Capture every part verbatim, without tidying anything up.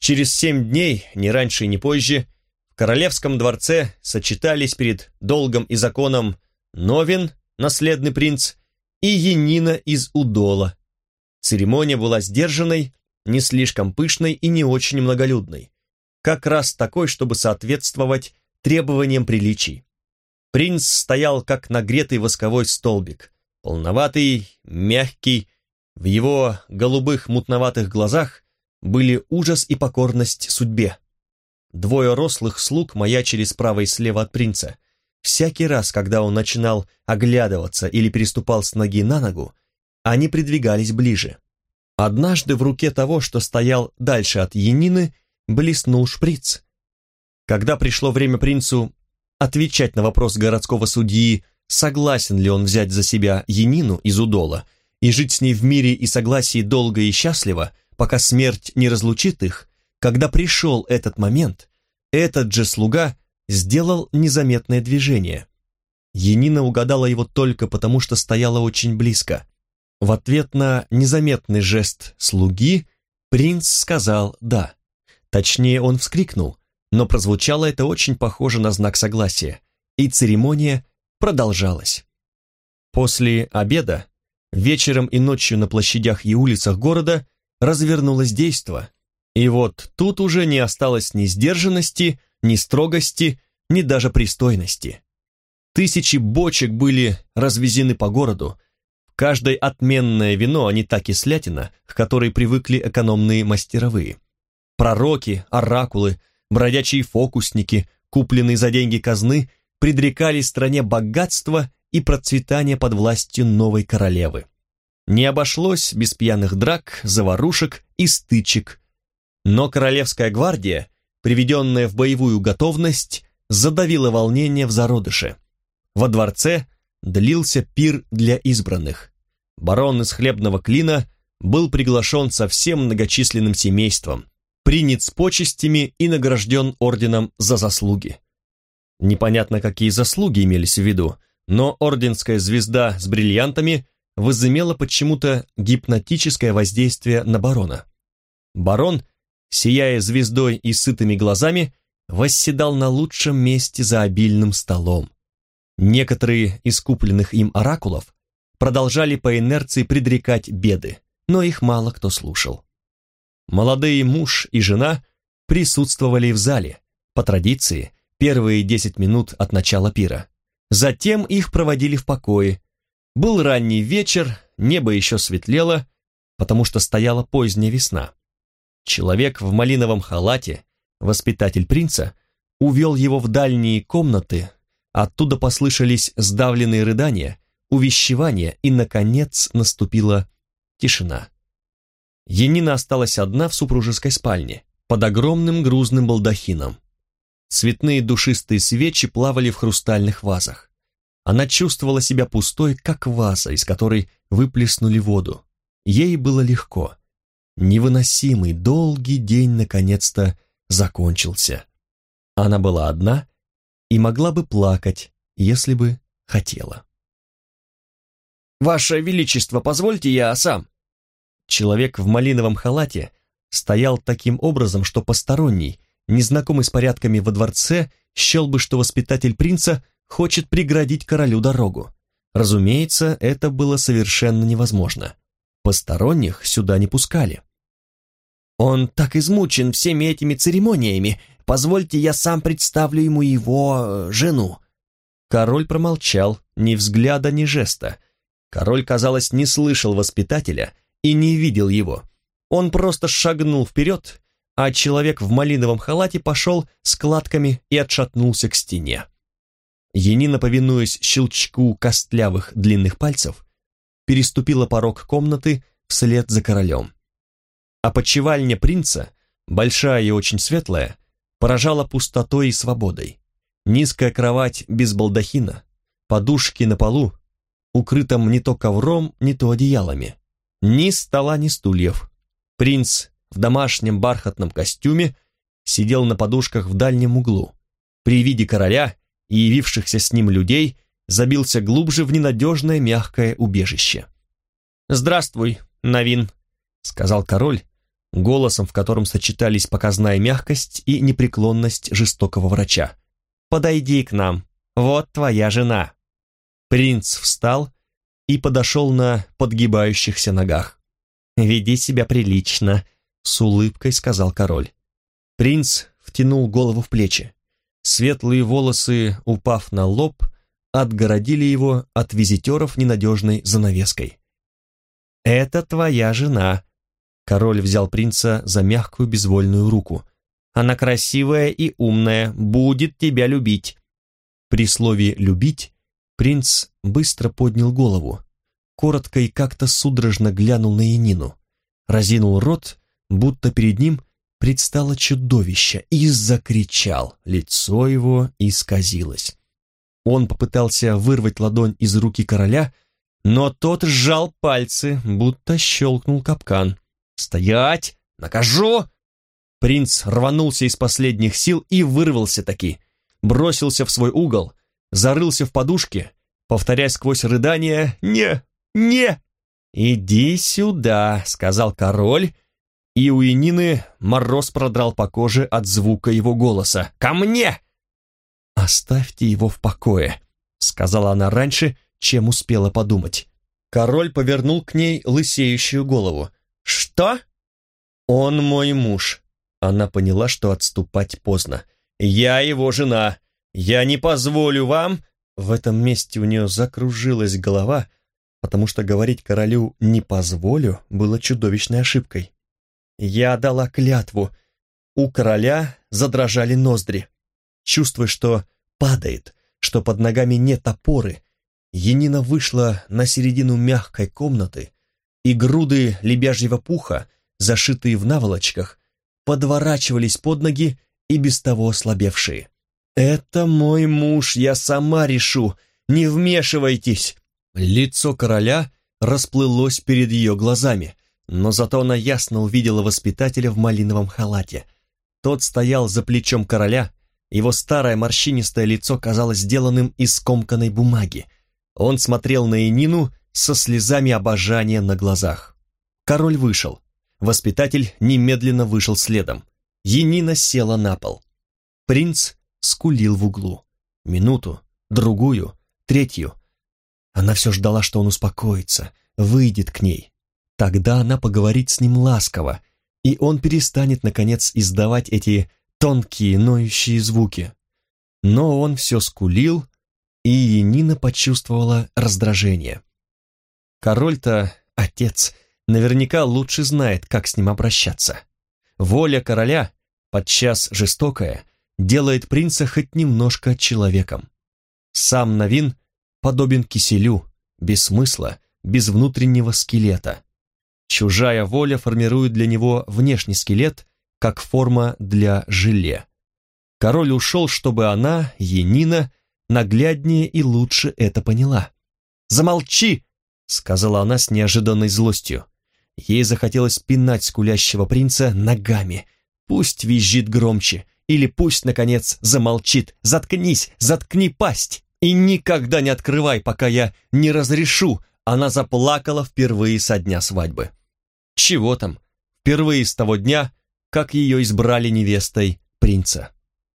Через семь дней, ни раньше и ни позже, в королевском дворце сочетались перед долгом и законом Новин, наследный принц, и Янина из Удола. Церемония была сдержанной, не слишком пышной и не очень многолюдной, как раз такой, чтобы соответствовать требованиям приличий. Принц стоял как нагретый восковой столбик, полноватый, мягкий, в его голубых мутноватых глазах были ужас и покорность судьбе. Двое рослых слуг маячили справа и слева от принца. Всякий раз, когда он начинал оглядываться или переступал с ноги на ногу, они придвигались ближе. Однажды в руке того, что стоял дальше от Янины, блеснул шприц. Когда пришло время принцу отвечать на вопрос городского судьи, согласен ли он взять за себя Янину из Удола и жить с ней в мире и согласии долго и счастливо, пока смерть не разлучит их, когда пришел этот момент, этот же слуга сделал незаметное движение. Янина угадала его только потому, что стояла очень близко. В ответ на незаметный жест слуги принц сказал «да». Точнее, он вскрикнул, но прозвучало это очень похоже на знак согласия, и церемония продолжалась. После обеда, вечером и ночью на площадях и улицах города развернулось действо, и вот тут уже не осталось ни сдержанности, ни строгости, ни даже пристойности. Тысячи бочек были развезены по городу, в каждой отменное вино, а не та кислятина, к которой привыкли экономные мастеровые. Пророки, оракулы, бродячие фокусники, купленные за деньги казны, предрекали стране богатство и процветание под властью новой королевы. Не обошлось без пьяных драк, заварушек и стычек, но королевская гвардия, приведенная в боевую готовность, задавила волнение в зародыше. Во дворце длился пир для избранных. Барон из хлебного клина был приглашен со всем многочисленным семейством, принят с почестями и награжден орденом за заслуги. Непонятно, какие заслуги имелись в виду, но орденская звезда с бриллиантами возымела почему-то гипнотическое воздействие на барона. Барон, сияя звездой и сытыми глазами, восседал на лучшем месте за обильным столом. Некоторые из купленных им оракулов продолжали по инерции предрекать беды, но их мало кто слушал. Молодые муж и жена присутствовали в зале, по традиции, первые десять минут от начала пира. Затем их проводили в покое. Был ранний вечер, небо еще светлело, потому что стояла поздняя весна. Человек в малиновом халате, воспитатель принца, увел его в дальние комнаты, оттуда послышались сдавленные рыдания, увещевания, и, наконец, наступила тишина. Янина осталась одна в супружеской спальне, под огромным грузным балдахином. Цветные душистые свечи плавали в хрустальных вазах. Она чувствовала себя пустой, как ваза, из которой выплеснули воду. Ей было легко. Невыносимый, долгий день наконец-то закончился. Она была одна и могла бы плакать, если бы хотела. «Ваше Величество, позвольте я сам». Человек в малиновом халате стоял таким образом, что посторонний, незнакомый с порядками во дворце, счел бы, что воспитатель принца хочет преградить королю дорогу. Разумеется, это было совершенно невозможно. Посторонних сюда не пускали. «Он так измучен всеми этими церемониями. Позвольте, я сам представлю ему его жену». Король промолчал, ни взгляда, ни жеста. Король, казалось, не слышал воспитателя и не видел его. Он просто шагнул вперед, а человек в малиновом халате пошел складками и отшатнулся к стене. Янина, повинуясь щелчку костлявых длинных пальцев, переступила порог комнаты вслед за королем. Опочивальня принца, большая и очень светлая, поражала пустотой и свободой. Низкая кровать без балдахина, подушки на полу, укрытом не то ковром, не то одеялами. Ни стола, ни стульев. Принц в домашнем бархатном костюме сидел на подушках в дальнем углу. При виде короля и явившихся с ним людей забился глубже в ненадежное мягкое убежище. «Здравствуй, Новин», — сказал король, голосом, в котором сочетались показная мягкость и непреклонность жестокого врача. «Подойди к нам, вот твоя жена». Принц встал и подошел на подгибающихся ногах. «Веди себя прилично», — с улыбкой сказал король. Принц втянул голову в плечи. Светлые волосы, упав на лоб, отгородили его от визитеров ненадежной занавеской. «Это твоя жена», — король взял принца за мягкую безвольную руку. «Она красивая и умная, будет тебя любить». При слове «любить» принц быстро поднял голову, коротко и как-то судорожно глянул на Янину, разинул рот, будто перед ним предстало чудовище, и закричал, лицо его исказилось. Он попытался вырвать ладонь из руки короля, но тот сжал пальцы, будто щелкнул капкан. «Стоять! Накажу!» Принц рванулся из последних сил и вырвался таки, бросился в свой угол, зарылся в подушке, повторяя сквозь рыдания «Не! Не!» «Иди сюда!» — сказал король, и у Янины мороз продрал по коже от звука его голоса. «Ко мне!» «Оставьте его в покое», — сказала она раньше, чем успела подумать. Король повернул к ней лысеющую голову. «Что?» «Он мой муж». Она поняла, что отступать поздно. «Я его жена. Я не позволю вам...» В этом месте у нее закружилась голова, потому что говорить королю «не позволю» было чудовищной ошибкой. «Я дала клятву». У короля задрожали ноздри. Чувствуя, что падает, что под ногами нет опоры, Янина вышла на середину мягкой комнаты, и груды лебяжьего пуха, зашитые в наволочках, подворачивались под ноги и без того ослабевшие. «Это мой муж, я сама решу, не вмешивайтесь!» Лицо короля расплылось перед ее глазами, но зато она ясно увидела воспитателя в малиновом халате. Тот стоял за плечом короля, его старое морщинистое лицо казалось сделанным из скомканной бумаги. Он смотрел на Янину со слезами обожания на глазах. Король вышел. Воспитатель немедленно вышел следом. Янина села на пол. Принц скулил в углу. Минуту, другую, третью. Она все ждала, что он успокоится, выйдет к ней. Тогда она поговорит с ним ласково, и он перестанет, наконец, издавать эти тонкие, ноющие звуки. Но он все скулил, и Янина почувствовала раздражение. Король-то, отец, наверняка лучше знает, как с ним обращаться. Воля короля, подчас жестокая, делает принца хоть немножко человеком. Сам Навин подобен киселю, без смысла, без внутреннего скелета. Чужая воля формирует для него внешний скелет, как форма для желе. Король ушел, чтобы она, Янина, нагляднее и лучше это поняла. «Замолчи!» — сказала она с неожиданной злостью. Ей захотелось пинать скулящего принца ногами. Пусть визжит громче, или пусть, наконец, замолчит. Заткнись, заткни пасть, и никогда не открывай, пока я не разрешу. Она заплакала впервые со дня свадьбы. Чего там? Впервые с того дня, как ее избрали невестой принца.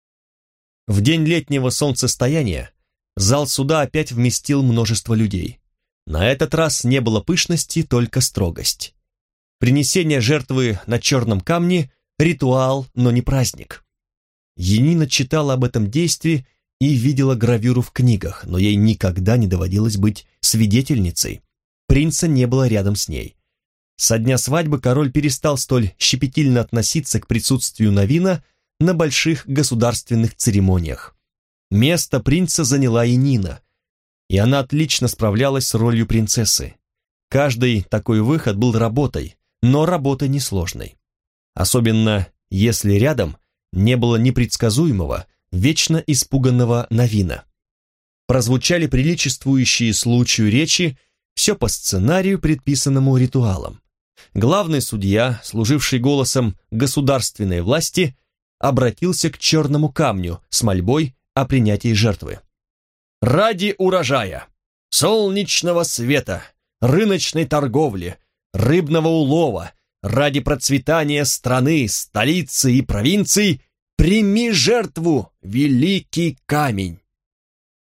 В день летнего солнцестояния зал суда опять вместил множество людей. На этот раз не было пышности, только строгость. Принесение жертвы на черном камне – ритуал, но не праздник. Янина читала об этом действии и видела гравюру в книгах, но ей никогда не доводилось быть свидетельницей. Принца не было рядом с ней. Со дня свадьбы король перестал столь щепетильно относиться к присутствию Навина на больших государственных церемониях. Место принца заняла Янина, и она отлично справлялась с ролью принцессы. Каждый такой выход был работой, но работой несложной. Особенно если рядом не было непредсказуемого, вечно испуганного Навина. Прозвучали приличествующие случаю речи, все по сценарию, предписанному ритуалом. Главный судья, служивший голосом государственной власти, обратился к черному камню с мольбой о принятии жертвы. «Ради урожая, солнечного света, рыночной торговли, рыбного улова, ради процветания страны, столицы и провинций, прими жертву, великий камень.